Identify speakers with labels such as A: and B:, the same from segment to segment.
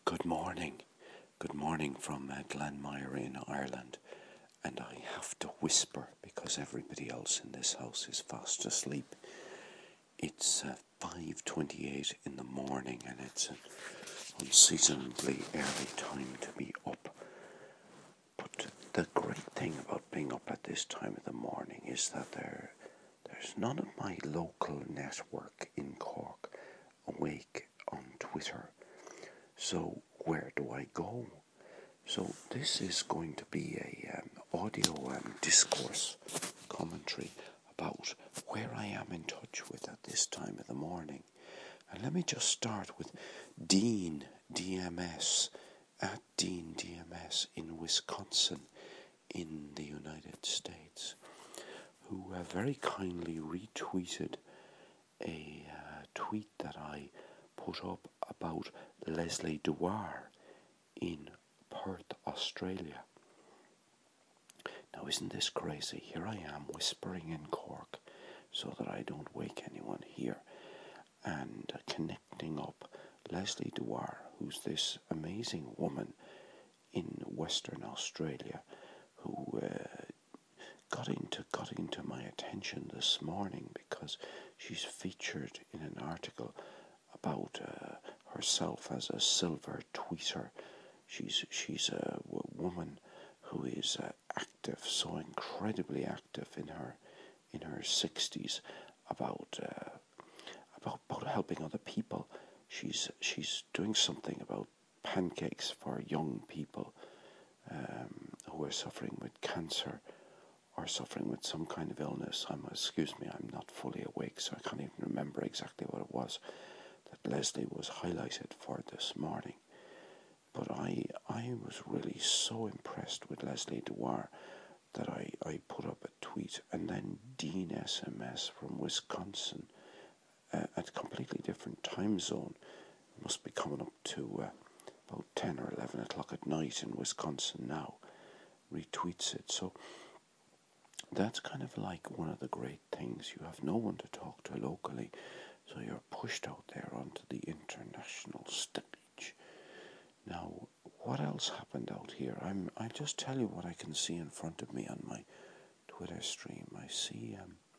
A: Good morning. Good morning from Glenmire in Ireland. And I have to whisper because everybody else in this house is fast asleep. It's 5:28 in the morning and it's an unseasonably early time to be up. But the great thing about being up at this time of the morning is that there's none of my local network in Cork awake on Twitter. So where do I go? So this is going to be a audio discourse commentary about where I am in touch with at this time of the morning. And let me just start with Dean DMS at Dean DMS in Wisconsin in the United States, who very kindly retweeted a tweet that I put up about Leslie Dwyer in Perth, Australia. Now, isn't this crazy? Here I am whispering in Cork so that I don't wake anyone here, and connecting up Leslie Dwyer, who's this amazing woman in Western Australia who got into my attention this morning because she's featured in an article about herself as a silver tweeter. She's a woman who is active, so incredibly active in her 60s about helping other people. She's doing something about pancakes for young people who are suffering with cancer or suffering with some kind of illness. I'm not fully awake, so I can't even remember exactly what it was that Leslie was highlighted for this morning. But I was really so impressed with Leslie Dwyer that I put up a tweet, and then Dean SMS from Wisconsin at a completely different time zone. It must be coming up to about 10 or 11 o'clock at night in Wisconsin now, retweets it. So that's kind of like one of the great things. You have no one to talk to locally, so you're pushed out there onto the international stage. Now, what else happened out here? I just tell you what I can see in front of me on my Twitter stream. I see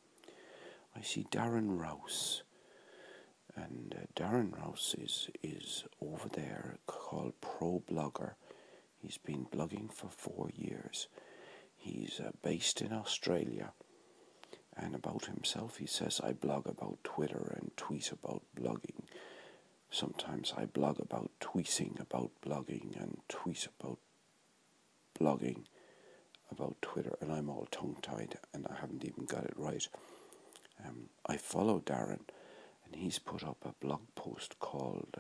A: Darren Rouse, and Darren Rouse is over there called Pro Blogger. He's been blogging for 4 years. He's based in Australia, and about himself he says, I blog about Twitter and tweet about blogging. Sometimes I blog about tweeting about blogging and tweet about blogging about Twitter, and I'm all tongue-tied and I haven't even got it right. I follow Darren, and he's put up a blog post called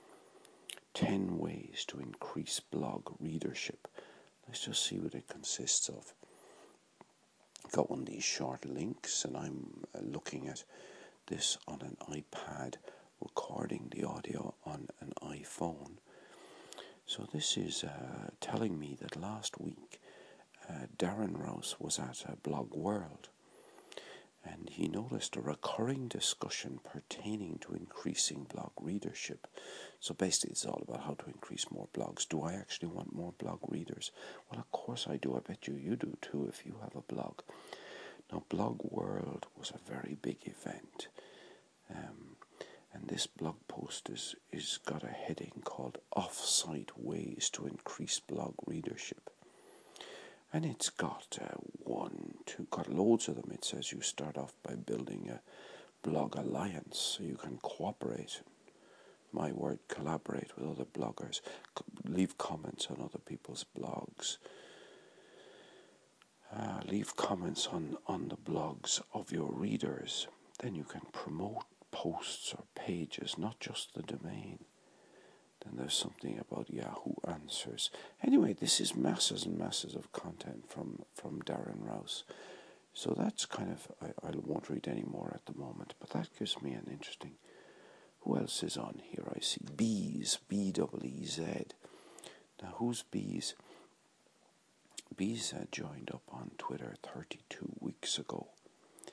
A: 10 Ways to Increase Blog Readership. Let's just see what it consists of. I've got one of these short links, and I'm looking at this on an iPad, recording the audio on an iPhone. So this is telling me that last week Darren Rouse was at Blog World, and he noticed a recurring discussion pertaining to increasing blog readership. So basically it's all about how to increase more blogs. Do I actually want more blog readers? Well, of course I do. I bet you do too if you have a blog. Now, Blog World was a very big event. And this blog post is got a heading called Off-Site Ways to Increase Blog Readership. And it's got got loads of them. It says you start off by building a blog alliance so you can cooperate. My word, collaborate with other bloggers. Leave comments on other people's blogs. Leave comments on the blogs of your readers. Then you can promote posts or pages, not just the domain. Then there's something about Yahoo Answers. Anyway, this is masses and masses of content from Darren Rouse. So that's kind of, I won't read any more at the moment, but that gives me an interesting. Who else is on here? I see Bees, B-E-E-Z. Now, who's Bees? Bees joined up on Twitter 32 weeks ago,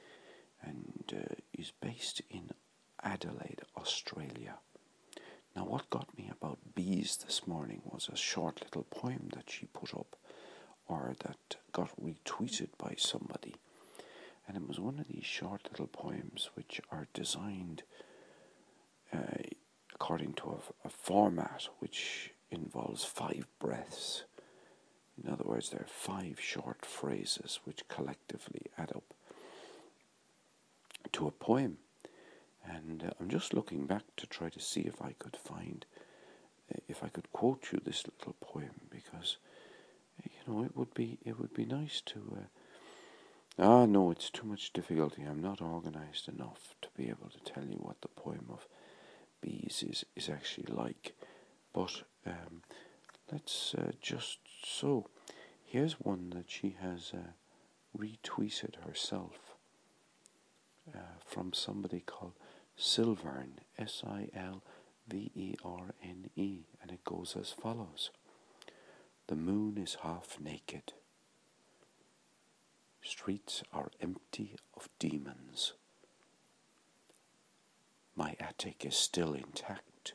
A: and is based in Adelaide, Australia. Now, what got me about bees this morning was a short little poem that she put up, or that got retweeted by somebody. And it was one of these short little poems which are designed according to a format which involves 5 breaths. In other words, there are 5 short phrases which collectively add up to a poem. And I'm just looking back to try to see if I could find, if I could quote you this little poem, because it would be nice to. No, it's too much difficulty. I'm not organised enough to be able to tell you what the poem of bees is actually like. But let's just so. Here's one that she has retweeted herself from somebody called Silverne, Silverne, and it goes as follows. The moon is half naked. Streets are empty of demons. My attic is still intact.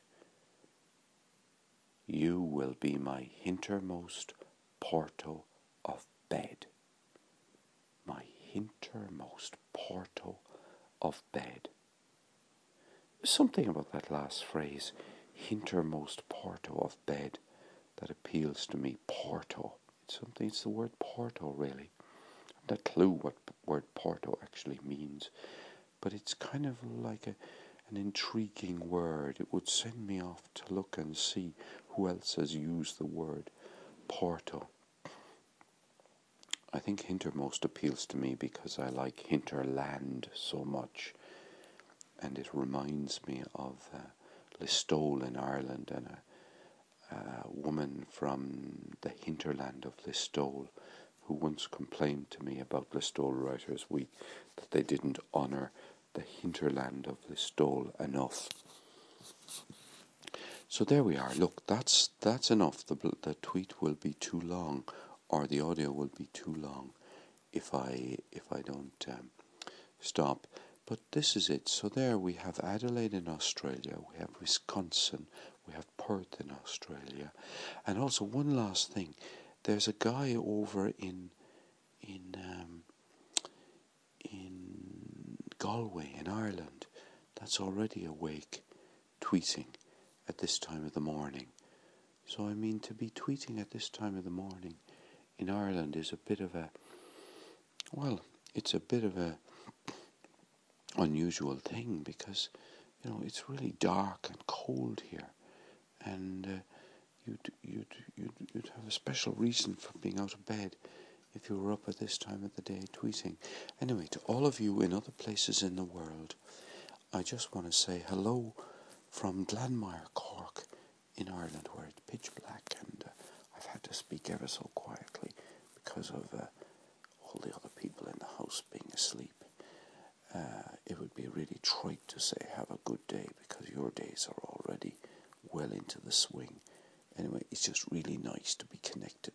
A: You will be my hintermost portal of bed. My hintermost portal of bed. Something about that last phrase, hintermost portal of bed, that appeals to me. Portal. It's the word portal, really. I have no clue what word portal actually means, but it's kind of like an intriguing word. It would send me off to look and see who else has used the word portal. I think hintermost appeals to me because I like hinterland so much, and it reminds me of Listowel in Ireland, and a woman from the hinterland of Listowel who once complained to me about Listowel Writers' Week that they didn't honour the hinterland of Listowel enough. So there we are. Look, that's enough. The tweet will be too long, or the audio will be too long if I don't stop. But this is it. So there we have Adelaide in Australia, we have Wisconsin, we have Perth in Australia, and also one last thing. There's a guy over in Galway in Ireland that's already awake, tweeting at this time of the morning. So I mean, to be tweeting at this time of the morning in Ireland is a bit of a unusual thing, because it's really dark and cold here, and you'd have a special reason for being out of bed if you were up at this time of the day tweeting. Anyway, to all of you in other places in the world, I just want to say hello from Glanmire, Cork in Ireland, where it's pitch black, and I've had to speak ever so quietly because of all the other people in the house being asleep. It would be really trite to say have a good day, because your days are already well into the swing. Anyway, it's just really nice to be connected